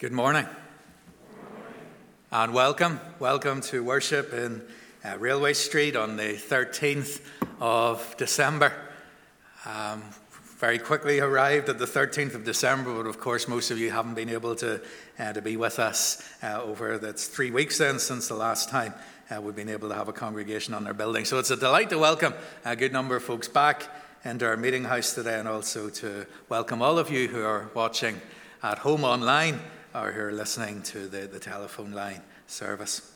Good morning. And welcome to worship in Railway Street on the 13th of December. Very quickly arrived at the 13th of December, but of course most of you haven't been able to be with us over that's 3 weeks then since the last time we've been able to have a congregation on our building. So it's a delight to welcome a good number of folks back into our meeting house today, and also to welcome all of you who are watching at home online or who are listening to the telephone line service.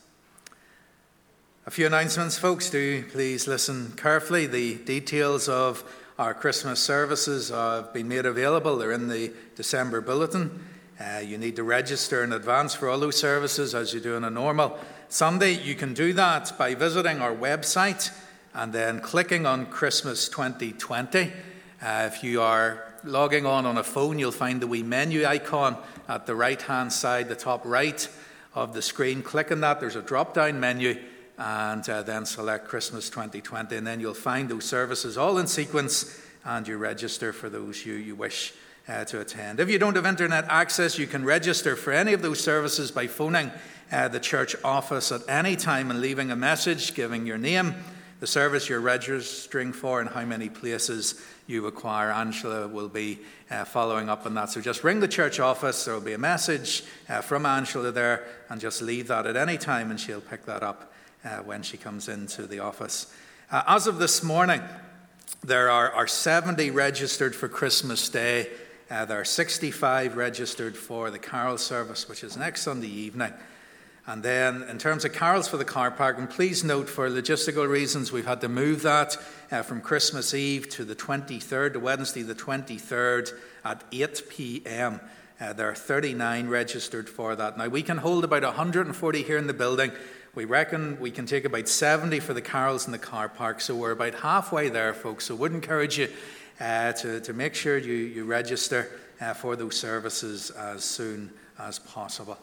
A few announcements, folks. Do please listen carefully. The details of our Christmas services have been made available. They're in the December bulletin. You need to register in advance for all those services as you do on a normal Sunday. You can do that by visiting our website and then clicking on Christmas 2020. If you are logging on a phone, you'll find the wee menu icon at the right-hand side, the top right of the screen. Click on that. There's a drop-down menu, and then select Christmas 2020, and then you'll find those services all in sequence, and you register for those you wish to attend. If you don't have internet access, you can register for any of those services by phoning the church office at any time and leaving a message giving your name, the service you're registering for, and how many places you require. Angela will be following up on that. So just ring the church office. There will be a message from Angela there, and just leave that at any time, and she'll pick that up when she comes into the office. As of this morning, there are 70 registered for Christmas Day. There are 65 registered for the carol service, which is next Sunday evening. And then in terms of carols for the car park, and please note, for logistical reasons, we've had to move that from Christmas Eve to the 23rd, to Wednesday the 23rd at 8 p.m. There are 39 registered for that. Now, we can hold about 140 here in the building. We reckon we can take about 70 for the carols in the car park, so we're about halfway there, folks. So I would encourage you to make sure you register for those services as soon as possible.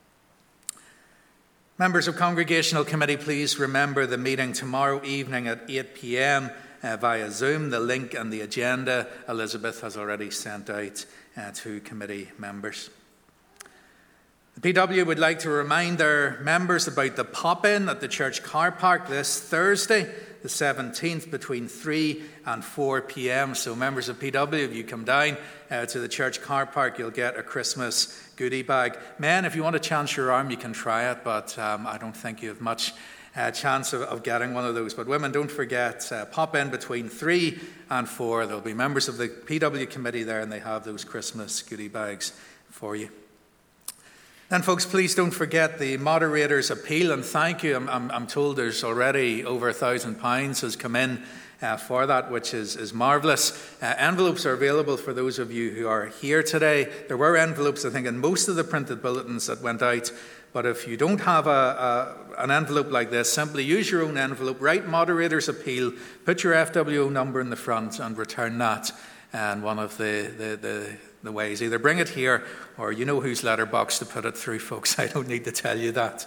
Members of Congregational Committee, please remember the meeting tomorrow evening at 8 p.m. Via Zoom. The link and the agenda Elizabeth has already sent out to committee members. The PW would like to remind their members about the pop-in at the church car park this Thursday, the 17th, between 3 and 4 p.m. So members of PW, if you come down to the church car park, you'll get a Christmas goodie bag. Men, if you want to chance your arm, you can try it, but I don't think you have much chance of getting one of those. But women, don't forget, pop in between 3 and 4. There'll be members of the PW committee there, and they have those Christmas goodie bags for you. And folks, please don't forget the moderator's appeal, and thank you. I'm told there's already over £1,000 has come in for that, which is marvellous. Envelopes are available for those of you who are here today. There were envelopes, I think, in most of the printed bulletins that went out. But if you don't have an envelope like this, simply use your own envelope, write moderator's appeal, put your FWO number in the front, and return that. And one of the ways, either bring it here, or you know whose letterbox to put it through, folks. I don't need to tell you that.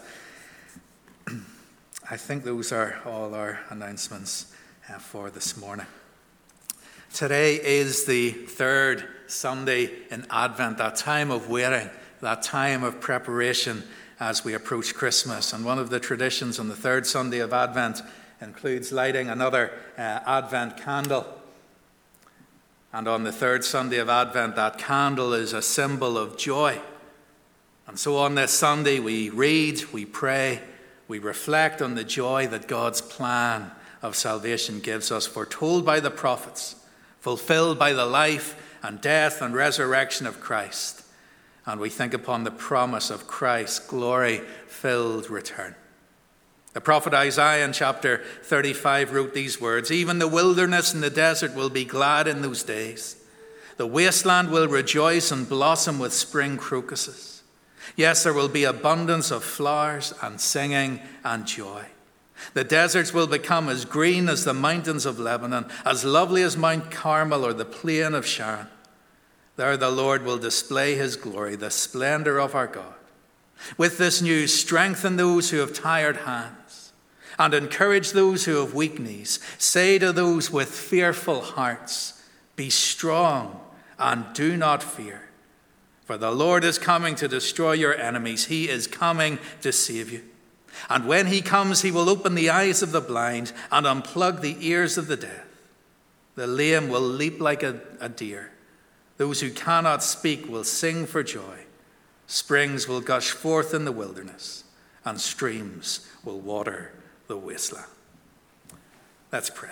I think those are all our announcements for this morning. Today is the third Sunday in Advent, that time of waiting, that time of preparation as we approach Christmas. And one of the traditions on the third Sunday of Advent includes lighting another Advent candle. And on the third Sunday of Advent, that candle is a symbol of joy. And so on this Sunday, we read, we pray, we reflect on the joy that God's plan of salvation gives us, foretold by the prophets, fulfilled by the life and death and resurrection of Christ. And we think upon the promise of Christ's glory-filled return. The prophet Isaiah in chapter 35 wrote these words: "Even the wilderness and the desert will be glad in those days. The wasteland will rejoice and blossom with spring crocuses. Yes, there will be abundance of flowers and singing and joy. The deserts will become as green as the mountains of Lebanon, as lovely as Mount Carmel or the plain of Sharon. There the Lord will display his glory, the splendor of our God. With this news, strengthen those who have tired hands and encourage those who have weak knees. Say to those with fearful hearts, be strong and do not fear. For the Lord is coming to destroy your enemies. He is coming to save you. And when he comes, he will open the eyes of the blind and unplug the ears of the deaf. The lame will leap like a deer. Those who cannot speak will sing for joy. Springs will gush forth in the wilderness, and streams will water the wasteland. Let's pray.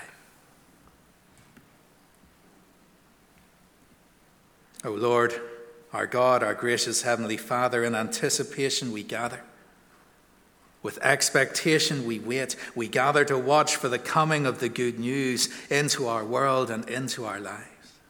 O Lord, our God, our gracious Heavenly Father, in anticipation we gather. With expectation we wait. We gather to watch for the coming of the good news into our world and into our lives.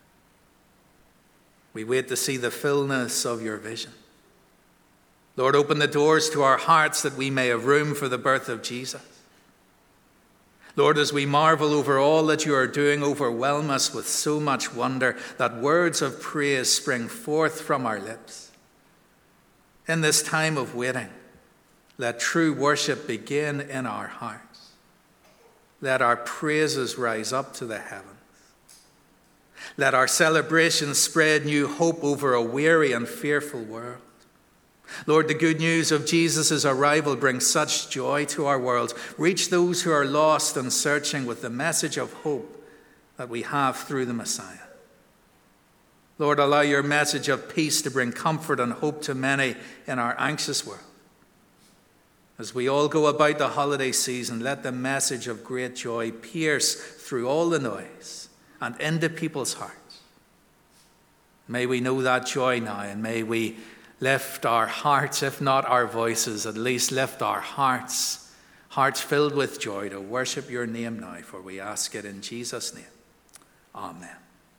We wait to see the fullness of your vision. Lord, open the doors to our hearts that we may have room for the birth of Jesus. Lord, as we marvel over all that you are doing, overwhelm us with so much wonder that words of praise spring forth from our lips. In this time of waiting, let true worship begin in our hearts. Let our praises rise up to the heavens. Let our celebrations spread new hope over a weary and fearful world. Lord, the good news of Jesus' arrival brings such joy to our world. Reach those who are lost and searching with the message of hope that we have through the Messiah. Lord, allow your message of peace to bring comfort and hope to many in our anxious world. As we all go about the holiday season, let the message of great joy pierce through all the noise and into people's hearts. May we know that joy now, and may we lift our hearts, if not our voices, at least lift our hearts, hearts filled with joy to worship your name now, for we ask it in Jesus' name. Amen.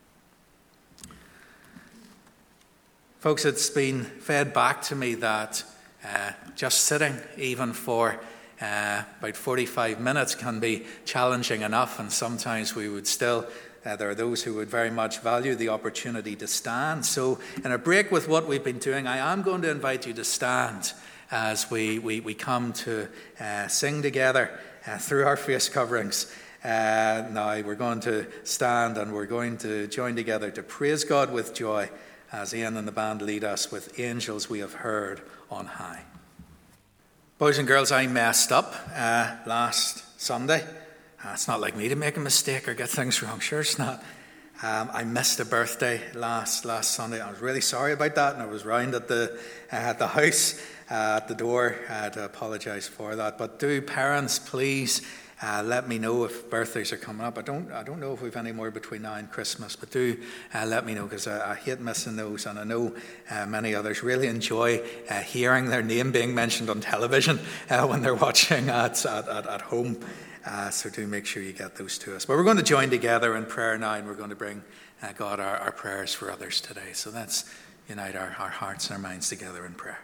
Folks, it's been fed back to me that just sitting even for about 45 minutes can be challenging enough, and sometimes we would still there are those who would very much value the opportunity to stand. So in a break with what we've been doing, I am going to invite you to stand as we come to sing together through our face coverings. Now we're going to stand and we're going to join together to praise God with joy as Ian and the band lead us with Angels We Have Heard on High. Boys and girls, I messed up last Sunday. It's not like me to make a mistake or get things wrong. Sure it's not. I missed a birthday last Sunday. I was really sorry about that, and I was round at the house at the door to apologise for that. But do parents please let me know if birthdays are coming up. I don't know if we've any more between now and Christmas, but do let me know, because I hate missing those, and I know many others really enjoy hearing their name being mentioned on television when they're watching at home. So do make sure you get those to us. But we're going to join together in prayer now, and we're going to bring God our prayers for others today. So let's unite our hearts and our minds together in prayer.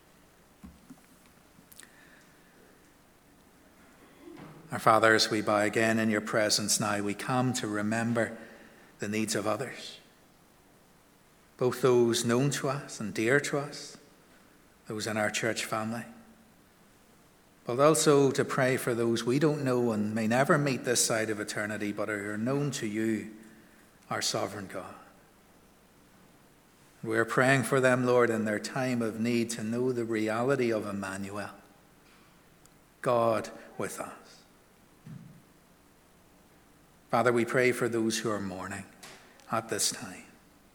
Our Father, as we bow again in your presence now, we come to remember the needs of others, both those known to us and dear to us, those in our church family, but also to pray for those we don't know and may never meet this side of eternity, but are known to you, our sovereign God. We are praying for them, Lord, in their time of need, to know the reality of Emmanuel, God with us. Father, we pray for those who are mourning at this time.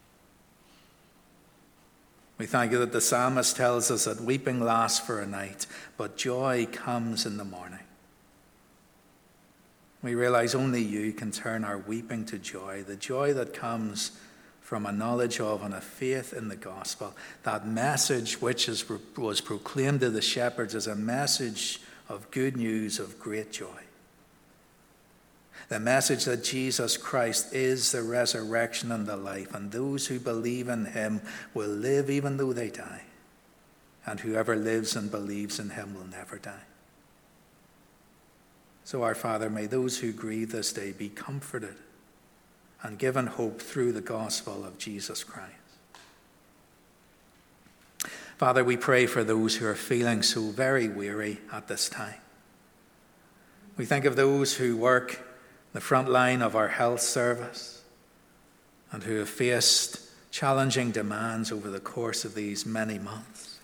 We thank you that the psalmist tells us that weeping lasts for a night, but joy comes in the morning. We realize only you can turn our weeping to joy, the joy that comes from a knowledge of and a faith in the gospel. That message which was proclaimed to the shepherds is a message of good news, of great joy. The message that Jesus Christ is the resurrection and the life, and those who believe in him will live even though they die. And whoever lives and believes in him will never die. So our Father, may those who grieve this day be comforted and given hope through the gospel of Jesus Christ. Father, we pray for those who are feeling so very weary at this time. We think of those who work the front line of our health service and who have faced challenging demands over the course of these many months.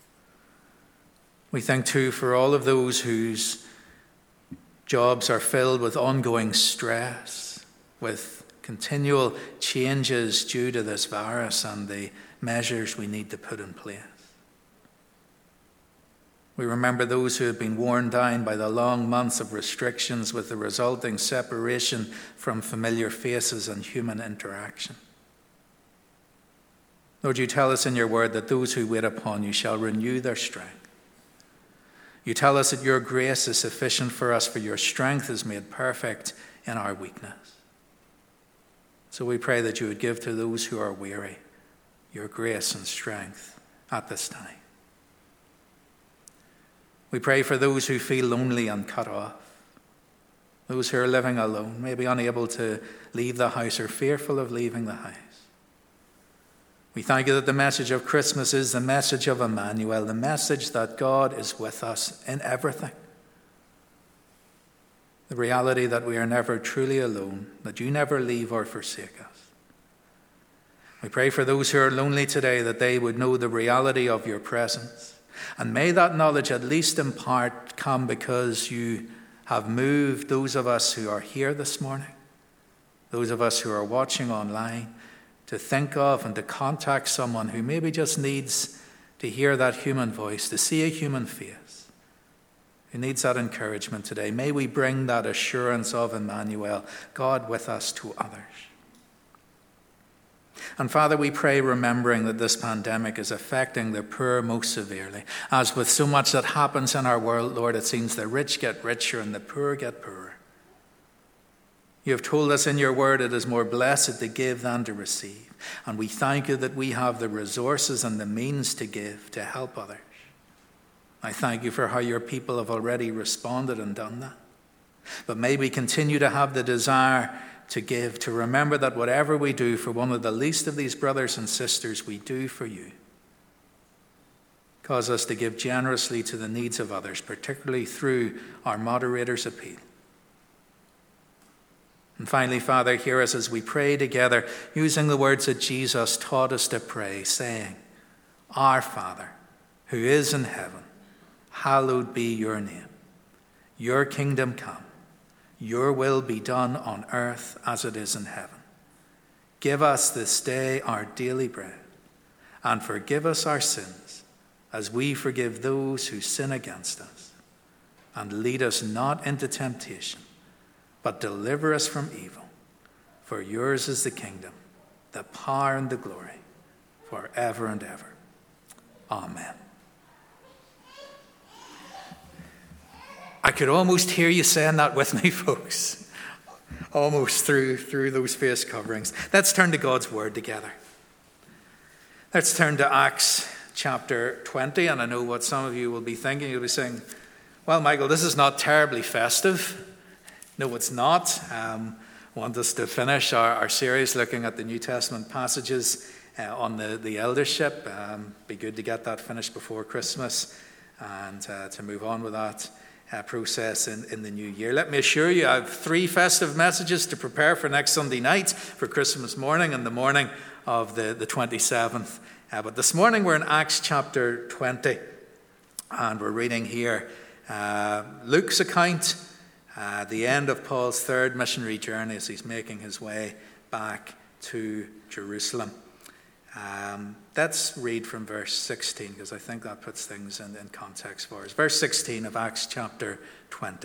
We thank too for all of those whose jobs are filled with ongoing stress, with continual changes due to this virus and the measures we need to put in place. We remember those who have been worn down by the long months of restrictions with the resulting separation from familiar faces and human interaction. Lord, you tell us in your word that those who wait upon you shall renew their strength. You tell us that your grace is sufficient for us, for your strength is made perfect in our weakness. So we pray that you would give to those who are weary your grace and strength at this time. We pray for those who feel lonely and cut off, those who are living alone, maybe unable to leave the house or fearful of leaving the house. We thank you that the message of Christmas is the message of Emmanuel, the message that God is with us in everything. The reality that we are never truly alone, that you never leave or forsake us. We pray for those who are lonely today that they would know the reality of your presence. And may that knowledge, at least in part, come because you have moved those of us who are here this morning, those of us who are watching online, to think of and to contact someone who maybe just needs to hear that human voice, to see a human face, who needs that encouragement today. May we bring that assurance of Emmanuel, God with us, to others. And Father, we pray, remembering that this pandemic is affecting the poor most severely. As with so much that happens in our world, Lord, it seems the rich get richer and the poor get poorer. You have told us in your word it is more blessed to give than to receive. And we thank you that we have the resources and the means to give, to help others. I thank you for how your people have already responded and done that. But may we continue to have the desire to give, to remember that whatever we do for one of the least of these brothers and sisters, we do for you. Cause us to give generously to the needs of others, particularly through our moderator's appeal. And finally, Father, hear us as we pray together, using the words that Jesus taught us to pray, saying, Our Father, who is in heaven, hallowed be your name. Your kingdom come. Your will be done on earth as it is in heaven. Give us this day our daily bread, and forgive us our sins, as we forgive those who sin against us. And lead us not into temptation, but deliver us from evil. For yours is the kingdom, the power and the glory, forever and ever. Amen. I could almost hear you saying that with me, folks. Almost through those face coverings. Let's turn to God's word together. Let's turn to Acts chapter 20. And I know what some of you will be thinking. You'll be saying, well, Michael, this is not terribly festive. No, it's not. I want us to finish our series looking at the New Testament passages on the eldership. Be good to get that finished before Christmas and to move on with that process in the new year. Let me assure you, I have 3 festive messages to prepare for next Sunday night, for Christmas morning and the morning of the 27th. But this morning we're in Acts chapter 20, and we're reading here Luke's account, the end of Paul's 3rd missionary journey as he's making his way back to Jerusalem. Let's read from verse 16, because I think that puts things in context for us. Verse 16 of Acts chapter 20.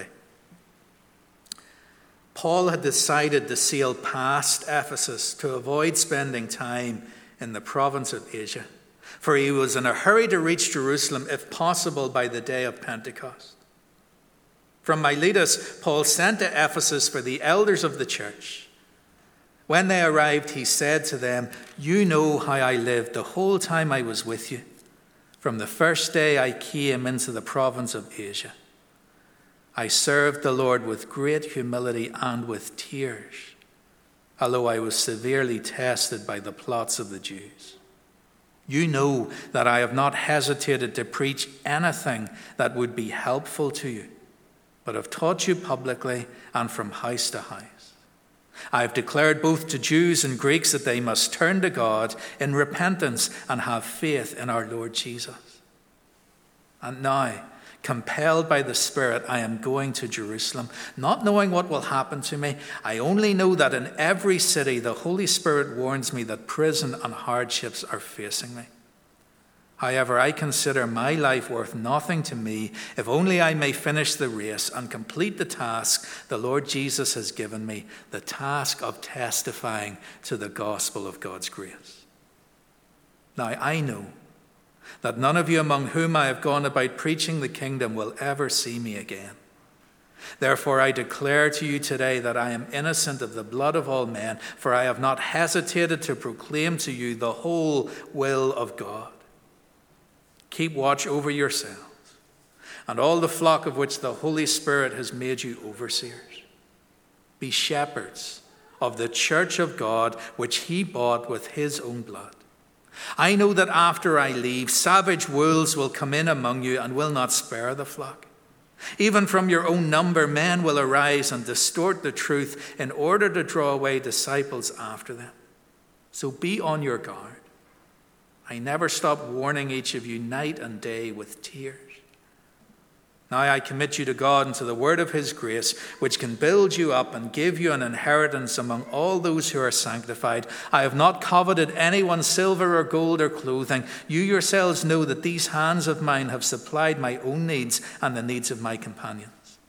Paul had decided to sail past Ephesus to avoid spending time in the province of Asia, for he was in a hurry to reach Jerusalem, if possible, by the day of Pentecost. From Miletus, Paul sent to Ephesus for the elders of the church. When they arrived, he said to them, You know how I lived the whole time I was with you, from the first day I came into the province of Asia. I served the Lord with great humility and with tears, although I was severely tested by the plots of the Jews. You know that I have not hesitated to preach anything that would be helpful to you, but have taught you publicly and from house to house. I have declared both to Jews and Greeks that they must turn to God in repentance and have faith in our Lord Jesus. And now, compelled by the Spirit, I am going to Jerusalem, not knowing what will happen to me. I only know that in every city the Holy Spirit warns me that prison and hardships are facing me. However, I consider my life worth nothing to me, if only I may finish the race and complete the task the Lord Jesus has given me, the task of testifying to the gospel of God's grace. Now, I know that none of you among whom I have gone about preaching the kingdom will ever see me again. Therefore, I declare to you today that I am innocent of the blood of all men, for I have not hesitated to proclaim to you the whole will of God. Keep watch over yourselves and all the flock of which the Holy Spirit has made you overseers. Be shepherds of the church of God, which he bought with his own blood. I know that after I leave, savage wolves will come in among you and will not spare the flock. Even from your own number, men will arise and distort the truth in order to draw away disciples after them. So be on your guard. I never stop warning each of you night and day with tears. Now I commit you to God and to the word of his grace, which can build you up and give you an inheritance among all those who are sanctified. I have not coveted anyone's silver or gold or clothing. You yourselves know that these hands of mine have supplied my own needs and the needs of my companions.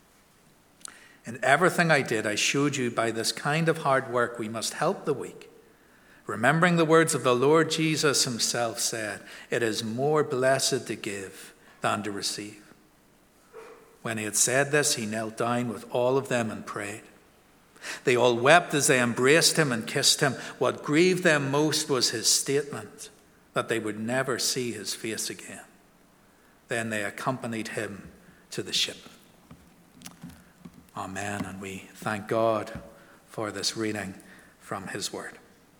In everything I did, I showed you by this kind of hard work we must help the weak. Remembering the words of the Lord Jesus himself said, it is more blessed to give than to receive. When he had said this, he knelt down with all of them and prayed. They all wept as they embraced him and kissed him. What grieved them most was his statement that they would never see his face again. Then they accompanied him to the ship. Amen. And we thank God for this reading from his word.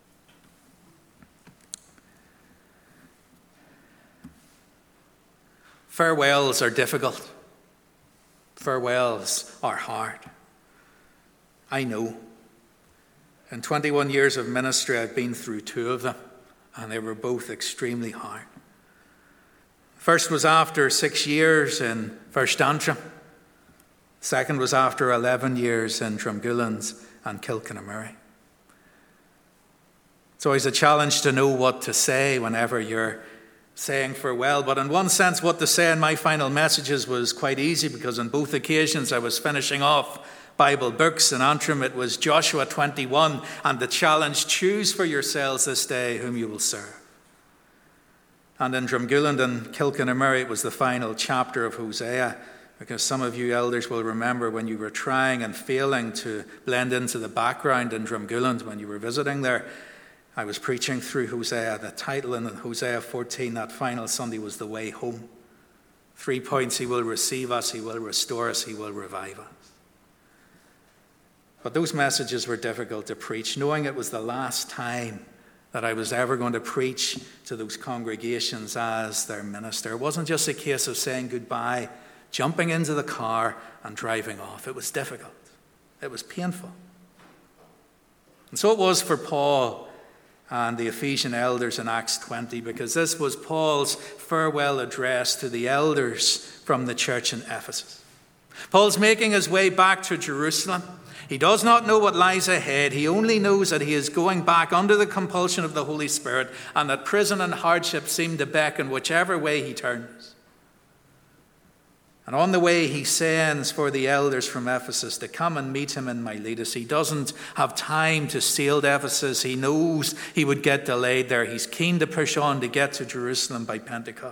Farewells are difficult. Farewells are hard. I know. In 21 years of ministry, I've been through 2 of them, and they were both extremely hard. First was after 6 years in First Antrim. Second was after 11 years in Drumgoolans and Kilkenamurray. It's always a challenge to know what to say whenever you're saying farewell, but in one sense what to say in my final messages was quite easy, because on both occasions I was finishing off Bible books. In Antrim it was Joshua 21 and the challenge, choose for yourselves this day whom you will serve. And in Drumgooland and Kilkenamurray it was the final chapter of Hosea, because some of you elders will remember when you were trying and failing to blend into the background in Drumgooland when you were visiting there. I was preaching through Hosea. The title in Hosea 14 that final Sunday was The Way Home. 3 points: he will receive us, he will restore us, he will revive us. But those messages were difficult to preach, knowing it was the last time that I was ever going to preach to those congregations as their minister. It wasn't just a case of saying goodbye, jumping into the car and driving off. It was difficult. It was painful. And so it was for Paul and the Ephesian elders in Acts 20, because this was Paul's farewell address to the elders from the church in Ephesus. Paul's making his way back to Jerusalem. He does not know what lies ahead. He only knows that he is going back under the compulsion of the Holy Spirit, and that prison and hardship seem to beckon whichever way he turns. And on the way, he sends for the elders from Ephesus to come and meet him in Miletus. He doesn't have time to sail to Ephesus. He knows he would get delayed there. He's keen to push on to get to Jerusalem by Pentecost.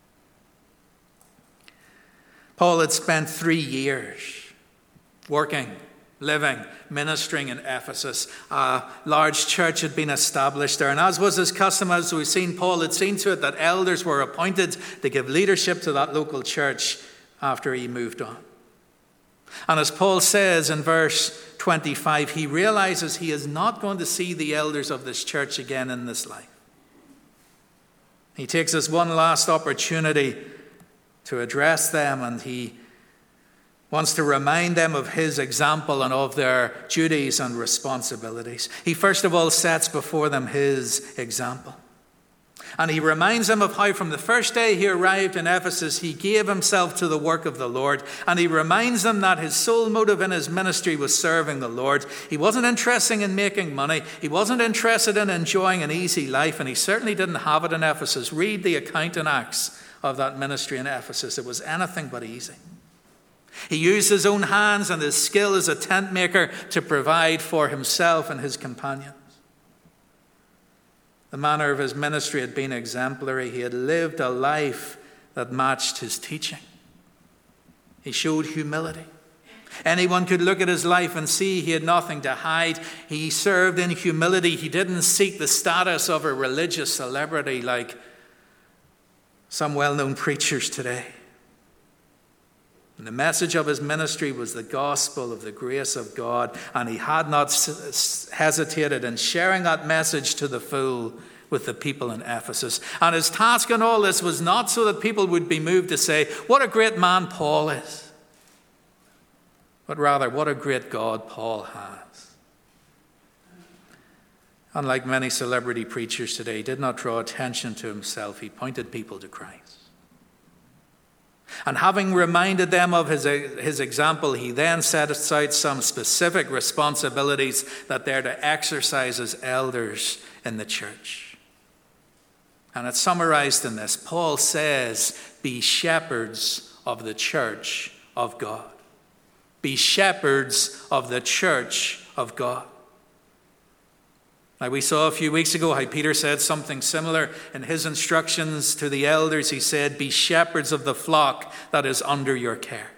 Paul had spent 3 years working, living, ministering in Ephesus. A large church had been established there. And as was his custom, as we've seen, Paul had seen to it that elders were appointed to give leadership to that local church after he moved on. And as Paul says in verse 25, he realizes he is not going to see the elders of this church again in this life. He takes this one last opportunity to address them, and he wants to remind them of his example and of their duties and responsibilities. He first of all sets before them his example. And he reminds them of how from the first day he arrived in Ephesus, he gave himself to the work of the Lord. And he reminds them that his sole motive in his ministry was serving the Lord. He wasn't interested in making money. He wasn't interested in enjoying an easy life. And he certainly didn't have it in Ephesus. Read the account in Acts of that ministry in Ephesus. It was anything but easy. He used his own hands and his skill as a tent maker to provide for himself and his companions. The manner of his ministry had been exemplary. He had lived a life that matched his teaching. He showed humility. Anyone could look at his life and see he had nothing to hide. He served in humility. He didn't seek the status of a religious celebrity like some well-known preachers today. And the message of his ministry was the gospel of the grace of God, and he had not hesitated in sharing that message to the full with the people in Ephesus. And his task in all this was not so that people would be moved to say, what a great man Paul is, but rather, what a great God Paul has. Unlike many celebrity preachers today, he did not draw attention to himself. He pointed people to Christ. And having reminded them of his example, he then set aside some specific responsibilities that they're to exercise as elders in the church. And it's summarized in this. Paul says, be shepherds of the church of God. Be shepherds of the church of God. Now, we saw a few weeks ago how Peter said something similar in his instructions to the elders. He said, be shepherds of the flock that is under your care.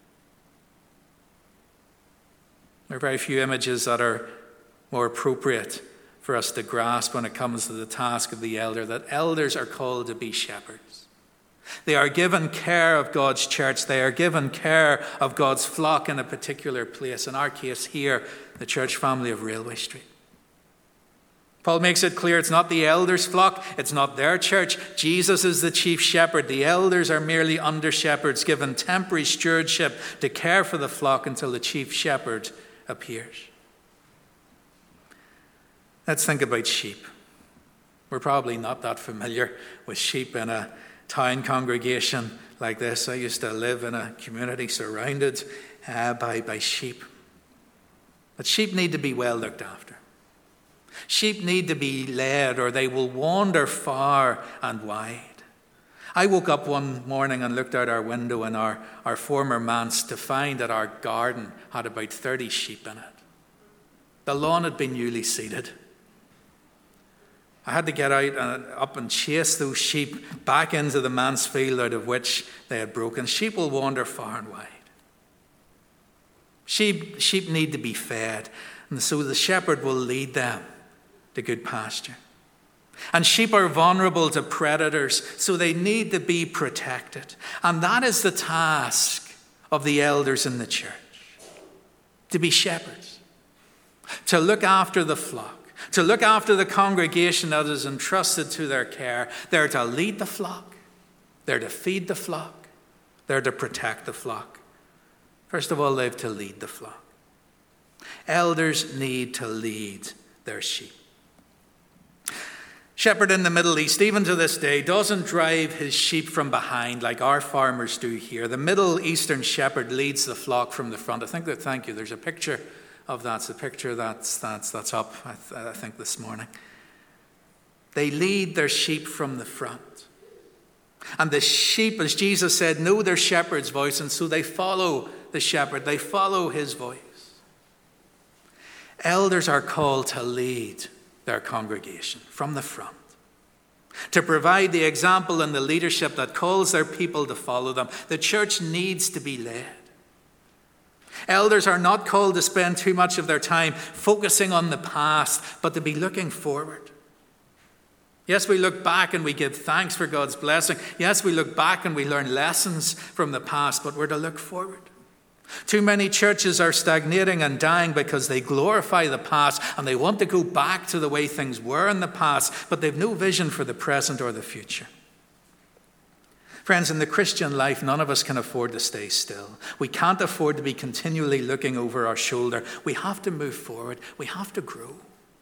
There are very few images that are more appropriate for us to grasp when it comes to the task of the elder, that elders are called to be shepherds. They are given care of God's church. They are given care of God's flock in a particular place. In our case here, the church family of Railway Street. Paul makes it clear it's not the elders' flock, it's not their church. Jesus is the chief shepherd. The elders are merely under shepherds given temporary stewardship to care for the flock until the chief shepherd appears. Let's think about sheep. We're probably not that familiar with sheep in a town congregation like this. I used to live in a community surrounded by sheep. But sheep need to be well looked after. Sheep need to be led or they will wander far and wide. I woke up one morning and looked out our window in our former manse to find that our garden had about 30 sheep in it. The lawn had been newly seeded. I had to get out and up and chase those sheep back into the manse field out of which they had broken. Sheep will wander far and wide. Sheep need to be fed, and so the shepherd will lead them to good pasture. And sheep are vulnerable to predators, so they need to be protected. And that is the task of the elders in the church, to be shepherds, to look after the flock, to look after the congregation that is entrusted to their care. They're to lead the flock, they're to feed the flock, they're to protect the flock. First of all, they have to lead the flock. Elders need to lead their sheep. Shepherd in the Middle East, even to this day, doesn't drive his sheep from behind like our farmers do here. The Middle Eastern shepherd leads the flock from the front. Thank you. There's a picture of that. It's a picture that's up, I think, this morning. They lead their sheep from the front. And the sheep, as Jesus said, know their shepherd's voice, and so they follow the shepherd. They follow his voice. Elders are called to lead their congregation from the front, to provide the example and the leadership that calls their people to follow them. The church needs to be led. Elders are not called to spend too much of their time focusing on the past, but to be looking forward. Yes, we look back and we give thanks for God's blessing. Yes, we look back and we learn lessons from the past, but we're to look forward. Too many churches are stagnating and dying because they glorify the past and they want to go back to the way things were in the past, but they've no vision for the present or the future. Friends, in the Christian life, none of us can afford to stay still. We can't afford to be continually looking over our shoulder. We have to move forward. We have to grow.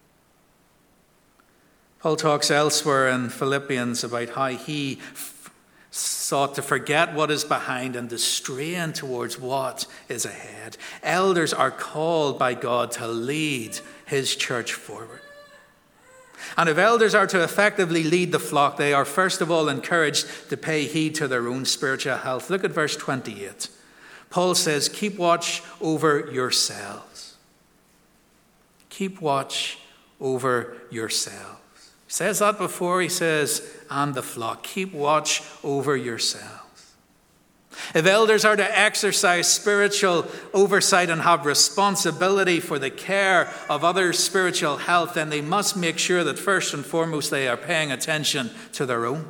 Paul talks elsewhere in Philippians about how he sought to forget what is behind and to strain towards what is ahead. Elders are called by God to lead his church forward. And if elders are to effectively lead the flock, they are first of all encouraged to pay heed to their own spiritual health. Look at verse 28. Paul says, keep watch over yourselves. Keep watch over yourselves. He says that before he says, and the flock. Keep watch over yourselves. If elders are to exercise spiritual oversight and have responsibility for the care of others' spiritual health, then they must make sure that first and foremost they are paying attention to their own.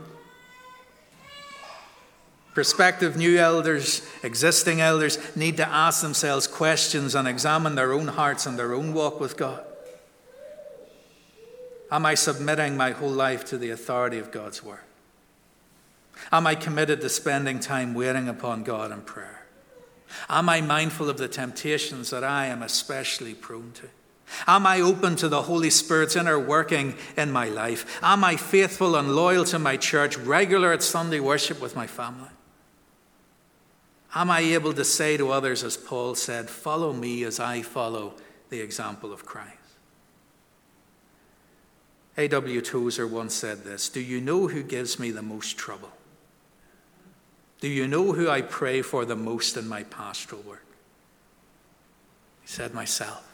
Prospective new elders, existing elders, need to ask themselves questions and examine their own hearts and their own walk with God. Am I submitting my whole life to the authority of God's word? Am I committed to spending time waiting upon God in prayer? Am I mindful of the temptations that I am especially prone to? Am I open to the Holy Spirit's inner working in my life? Am I faithful and loyal to my church, regular at Sunday worship with my family? Am I able to say to others, as Paul said, follow me as I follow the example of Christ? A.W. Tozer once said this, do you know who gives me the most trouble? Do you know who I pray for the most in my pastoral work? He said, myself.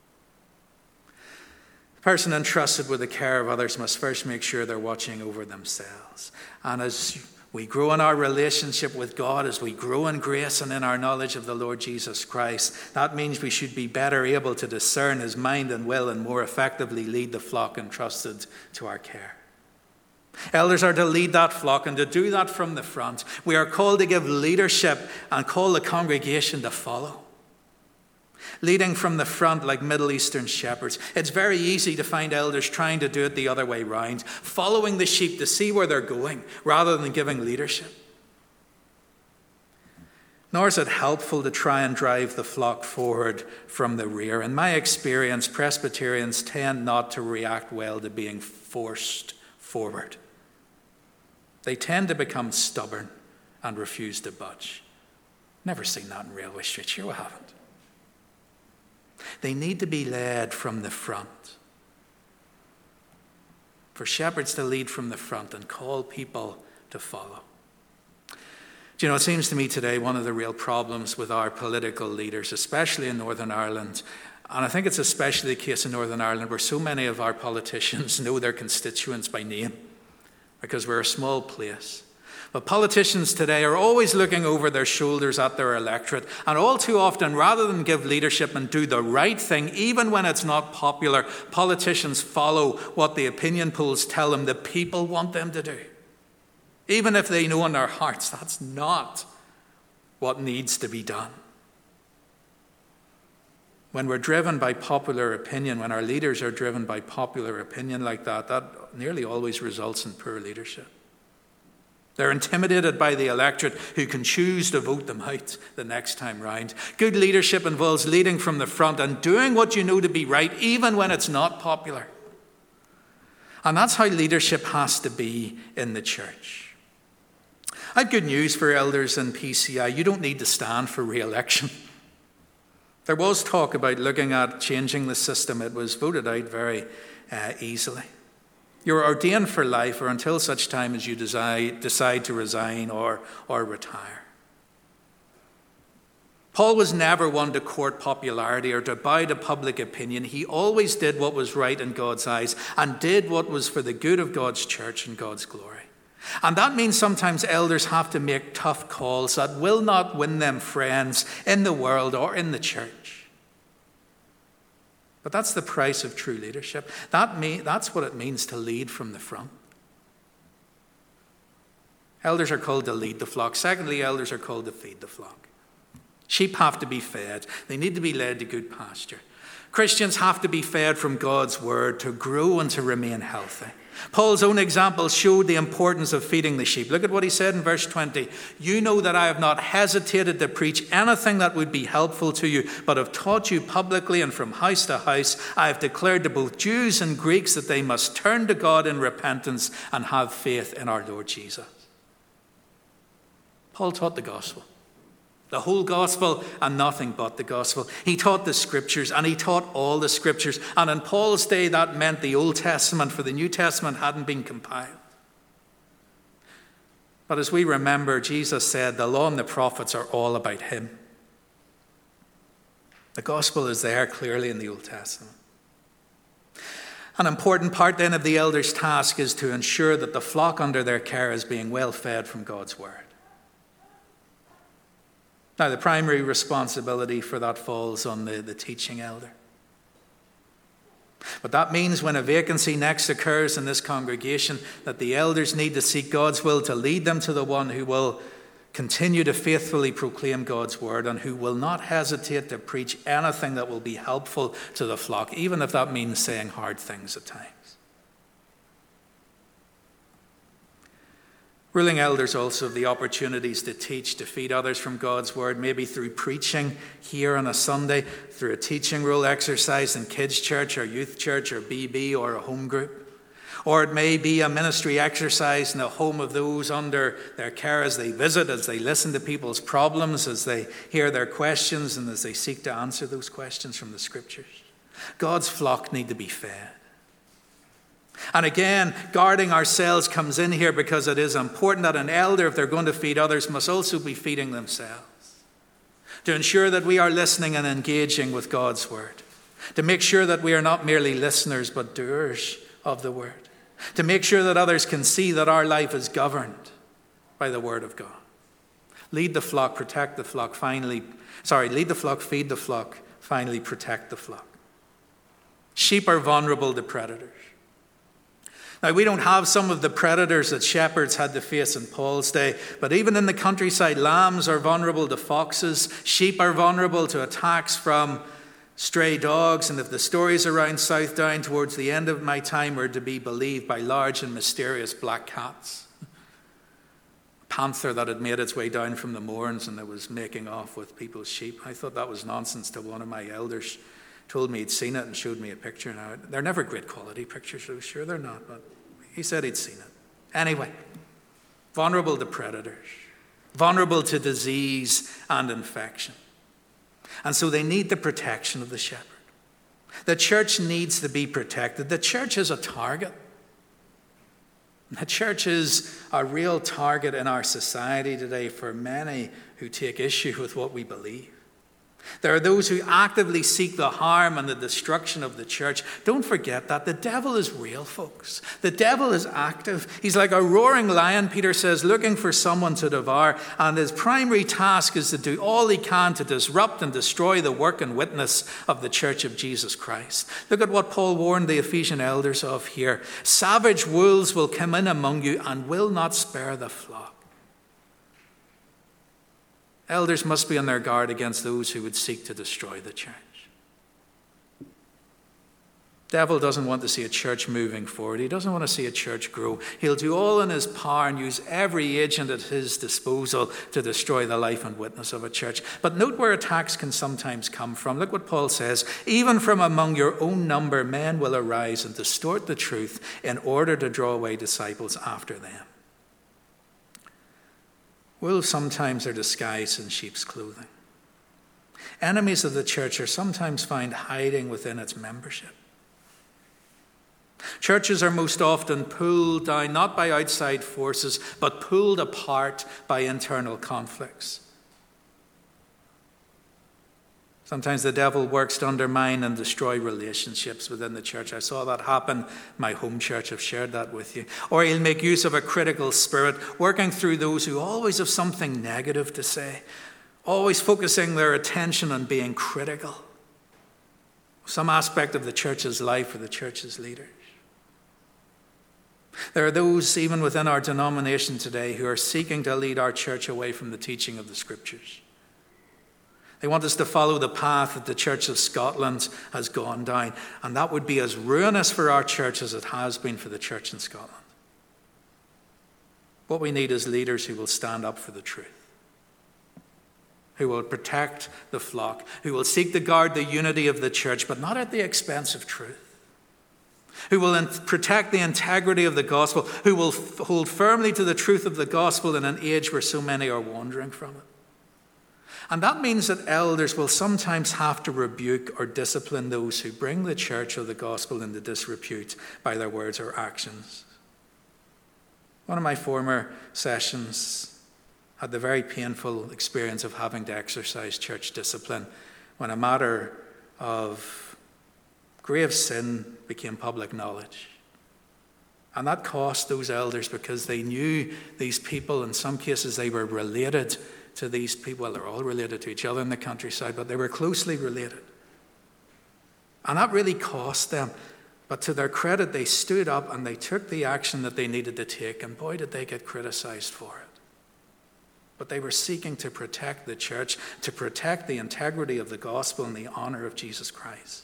The person entrusted with the care of others must first make sure they're watching over themselves. And as we grow in our relationship with God, as we grow in grace and in our knowledge of the Lord Jesus Christ, that means we should be better able to discern his mind and will and more effectively lead the flock entrusted to our care. Elders are to lead that flock and to do that from the front. We are called to give leadership and call the congregation to follow. Leading from the front like Middle Eastern shepherds. It's very easy to find elders trying to do it the other way round, following the sheep to see where they're going rather than giving leadership. Nor is it helpful to try and drive the flock forward from the rear. In my experience, Presbyterians tend not to react well to being forced forward. They tend to become stubborn and refuse to budge. Never seen that in Railway Street. Sure we haven't. They need to be led from the front. For shepherds to lead from the front and call people to follow. Do you know, it seems to me today one of the real problems with our political leaders, especially in Northern Ireland, and I think it's especially the case in Northern Ireland, where so many of our politicians know their constituents by name, because we're a small place. But politicians today are always looking over their shoulders at their electorate, and all too often, rather than give leadership and do the right thing, even when it's not popular, politicians follow what the opinion polls tell them the people want them to do. Even if they know in their hearts that's not what needs to be done. When we're driven by popular opinion, when our leaders are driven by popular opinion like that, that nearly always results in poor leadership. They're intimidated by the electorate who can choose to vote them out the next time round. Good leadership involves leading from the front and doing what you know to be right, even when it's not popular. And that's how leadership has to be in the church. I have good news for elders in PCI. You don't need to stand for re-election. There was talk about looking at changing the system. It was voted out very easily. You're ordained for life or until such time as you decide to resign or retire. Paul was never one to court popularity or to bow to public opinion. He always did what was right in God's eyes and did what was for the good of God's church and God's glory. And that means sometimes elders have to make tough calls that will not win them friends in the world or in the church. But that's the price of true leadership. That's what it means to lead from the front. Elders are called to lead the flock. Secondly, elders are called to feed the flock. Sheep have to be fed. They need to be led to good pasture. Christians have to be fed from God's word to grow and to remain healthy. Paul's own example showed the importance of feeding the sheep. Look at what he said in verse 20. You know that I have not hesitated to preach anything that would be helpful to you, but have taught you publicly and from house to house. I have declared to both Jews and Greeks that they must turn to God in repentance and have faith in our Lord Jesus. Paul taught the gospel. The whole gospel and nothing but the gospel. He taught the scriptures, and he taught all the scriptures. And in Paul's day, that meant the Old Testament, for the New Testament hadn't been compiled. But as we remember, Jesus said the law and the prophets are all about him. The gospel is there clearly in the Old Testament. An important part then of the elder's task is to ensure that the flock under their care is being well fed from God's word. Now, the primary responsibility for that falls on the teaching elder. But that means when a vacancy next occurs in this congregation, that the elders need to seek God's will to lead them to the one who will continue to faithfully proclaim God's word and who will not hesitate to preach anything that will be helpful to the flock, even if that means saying hard things at times. Ruling elders also have the opportunities to teach, to feed others from God's word, maybe through preaching here on a Sunday, through a teaching role exercise in kids' church or youth church or BB or a home group. Or it may be a ministry exercise in the home of those under their care as they visit, as they listen to people's problems, as they hear their questions and as they seek to answer those questions from the scriptures. God's flock need to be fed. And again, guarding ourselves comes in here because it is important that an elder, if they're going to feed others, must also be feeding themselves. To ensure that we are listening and engaging with God's word. To make sure that we are not merely listeners but doers of the word. To make sure that others can see that our life is governed by the word of God. Lead the flock, protect the flock, lead the flock, feed the flock, finally protect the flock. Sheep are vulnerable to predators. Now, we don't have some of the predators that shepherds had to face in Paul's day, but even in the countryside, lambs are vulnerable to foxes, sheep are vulnerable to attacks from stray dogs, and if the stories around Southdown towards the end of my time were to be believed, by large and mysterious black cats. A panther that had made its way down from the moorings and that was making off with people's sheep. I thought that was nonsense till one of my elders told me he'd seen it and showed me a picture. Now, they're never great quality pictures, I'm sure they're not, but he said he'd seen it. Anyway, vulnerable to predators, vulnerable to disease and infection. And so they need the protection of the shepherd. The church needs to be protected. The church is a target. The church is a real target in our society today for many who take issue with what we believe. There are those who actively seek the harm and the destruction of the church. Don't forget that. The devil is real, folks. The devil is active. He's like a roaring lion, Peter says, looking for someone to devour. And his primary task is to do all he can to disrupt and destroy the work and witness of the church of Jesus Christ. Look at what Paul warned the Ephesian elders of here. Savage wolves will come in among you and will not spare the flock. Elders must be on their guard against those who would seek to destroy the church. The devil doesn't want to see a church moving forward. He doesn't want to see a church grow. He'll do all in his power and use every agent at his disposal to destroy the life and witness of a church. But note where attacks can sometimes come from. Look what Paul says. Even from among your own number, men will arise and distort the truth in order to draw away disciples after them. Wolves sometimes are disguised in sheep's clothing. Enemies of the church are sometimes found hiding within its membership. Churches are most often pulled down not by outside forces, but pulled apart by internal conflicts. Sometimes the devil works to undermine and destroy relationships within the church. I saw that happen in my home church. I've shared that with you. Or he'll make use of a critical spirit, working through those who always have something negative to say, always focusing their attention on being critical. Some aspect of the church's life or the church's leaders. There are those, even within our denomination today, who are seeking to lead our church away from the teaching of the scriptures. They want us to follow the path that the Church of Scotland has gone down, and that would be as ruinous for our church as it has been for the church in Scotland. What we need is leaders who will stand up for the truth, who will protect the flock, who will seek to guard the unity of the church, but not at the expense of truth, who will protect the integrity of the gospel, who will hold firmly to the truth of the gospel in an age where so many are wandering from it. And that means that elders will sometimes have to rebuke or discipline those who bring the church or the gospel into disrepute by their words or actions. One of my former sessions had the very painful experience of having to exercise church discipline when a matter of grave sin became public knowledge. And that cost those elders because they knew these people. In some cases, they were related to these people. Well, they're all related to each other in the countryside, but they were closely related. And that really cost them. But to their credit, they stood up and they took the action that they needed to take. And boy, did they get criticized for it. But they were seeking to protect the church, to protect the integrity of the gospel and the honor of Jesus Christ.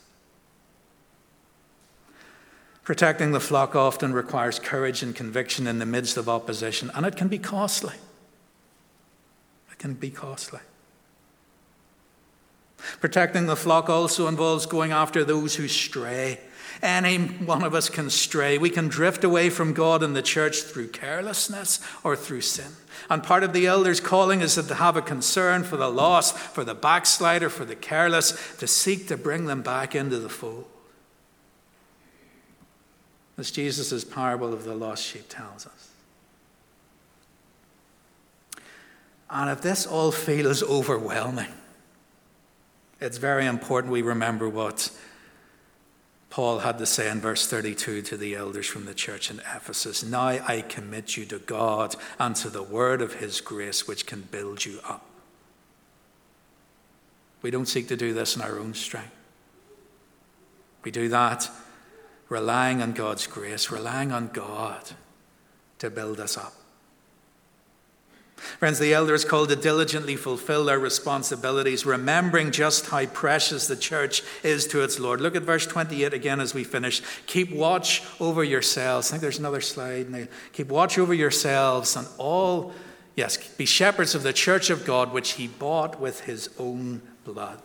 Protecting the flock often requires courage and conviction in the midst of opposition, and it can be costly. It can be costly. Protecting the flock also involves going after those who stray. Any one of us can stray. We can drift away from God and the church through carelessness or through sin. And part of the elders' calling is to have a concern for the lost, for the backslider, for the careless, to seek to bring them back into the fold. As Jesus' parable of the lost sheep tells us. And if this all feels overwhelming, it's very important we remember what Paul had to say in verse 32 to the elders from the church in Ephesus. Now I commit you to God and to the word of his grace, which can build you up. We don't seek to do this in our own strength. We do that relying on God's grace, relying on God to build us up. Friends, the elder is called to diligently fulfill their responsibilities, remembering just how precious the church is to its Lord. Look at verse 28 again as we finish. Keep watch over yourselves. I think there's another slide now. Keep watch over yourselves and all, yes, be shepherds of the church of God, which he bought with his own blood.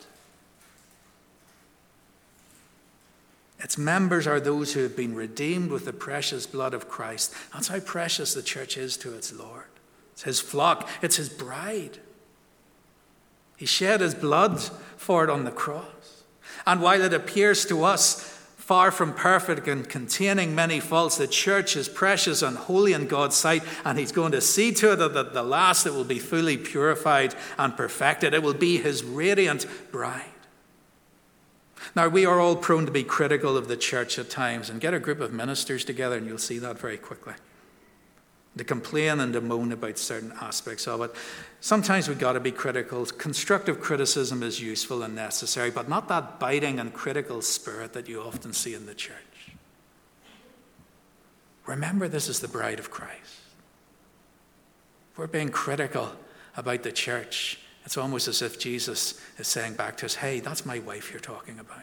Its members are those who have been redeemed with the precious blood of Christ. That's how precious the church is to its Lord. It's his flock. It's his bride. He shed his blood for it on the cross. And while it appears to us far from perfect and containing many faults, the church is precious and holy in God's sight, and he's going to see to it that at the last it will be fully purified and perfected. It will be his radiant bride. Now, we are all prone to be critical of the church at times, and get a group of ministers together and you'll see that very quickly. To complain and to moan about certain aspects of it. Sometimes we've got to be critical. Constructive criticism is useful and necessary, but not that biting and critical spirit that you often see in the church. Remember, this is the bride of Christ. If we're being critical about the church, it's almost as if Jesus is saying back to us, hey, that's my wife you're talking about.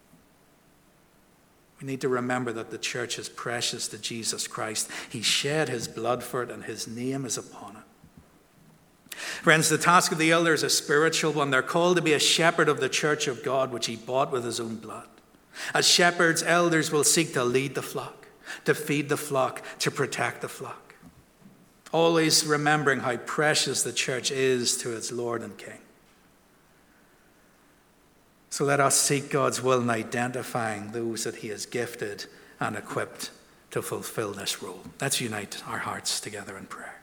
We need to remember that the church is precious to Jesus Christ. He shed his blood for it and his name is upon it. Friends, the task of the elder is a spiritual one. They're called to be a shepherd of the church of God, which he bought with his own blood. As shepherds, elders will seek to lead the flock, to feed the flock, to protect the flock. Always remembering how precious the church is to its Lord and King. So let us seek God's will in identifying those that he has gifted and equipped to fulfill this role. Let's unite our hearts together in prayer.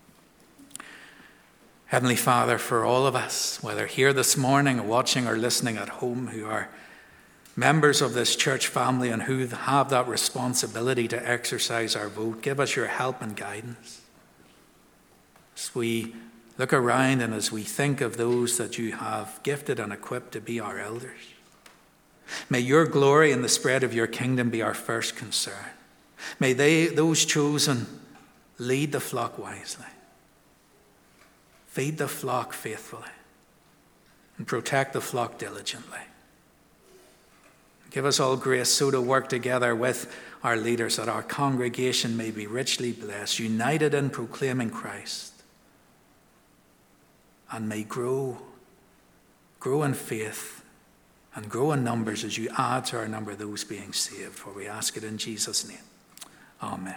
Heavenly Father, for all of us, whether here this morning or watching or listening at home, who are members of this church family and who have that responsibility to exercise our vote, give us your help and guidance. As we look around and as we think of those that you have gifted and equipped to be our elders, may your glory and the spread of your kingdom be our first concern. May those chosen, lead the flock wisely, feed the flock faithfully, and protect the flock diligently. Give us all grace so to work together with our leaders that our congregation may be richly blessed, united in proclaiming Christ, and may grow in faith and grow in numbers as you add to our number those being saved. For we ask it in Jesus' name. Amen.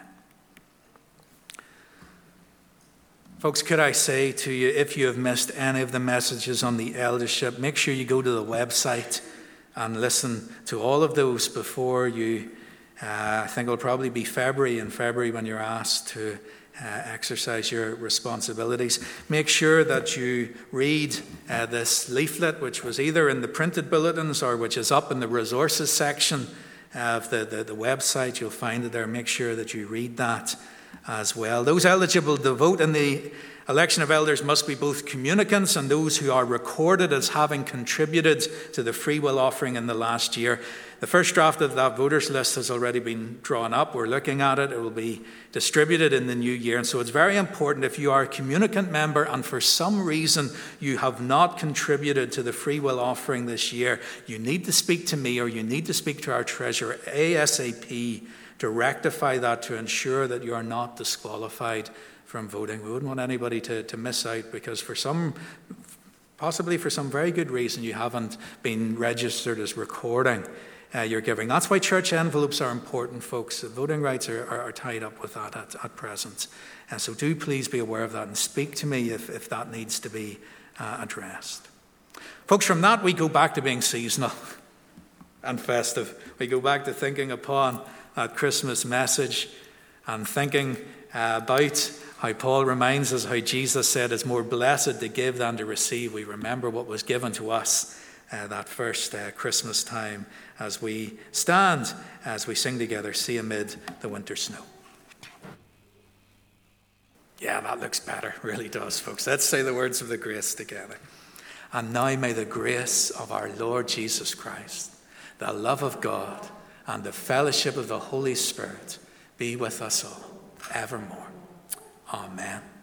Folks, could I say to you, if you have missed any of the messages on the eldership, make sure you go to the website and listen to all of those before you, I think it'll probably be in February when you're asked to exercise your responsibilities. Make sure that you read this leaflet, which was either in the printed bulletins or which is up in the resources section of the website. You'll find it there. Make sure that you read that as well. Those eligible to vote in the election of elders must be both communicants and those who are recorded as having contributed to the free will offering in the last year. The first draft of that voters list has already been drawn up. We're looking at it. It will be distributed in the new year. And so it's very important, if you are a communicant member and for some reason you have not contributed to the free will offering this year, you need to speak to me or you need to speak to our treasurer ASAP to rectify that, to ensure that you are not disqualified from voting. We wouldn't want anybody to miss out because possibly for some very good reason, you haven't been registered as recording your giving. That's why church envelopes are important, folks. Voting rights are tied up with that at present. So do please be aware of that and speak to me if that needs to be addressed. Folks, from that we go back to being seasonal and festive. We go back to thinking upon that Christmas message and thinking about how Paul reminds us how Jesus said it's more blessed to give than to receive. We remember what was given to us that first Christmas time as we stand, as we sing together, See Amid the Winter Snow. Yeah, that looks better. Really does, folks. Let's say the words of the grace together. And now may the grace of our Lord Jesus Christ, the love of God, and the fellowship of the Holy Spirit be with us all evermore. Amen.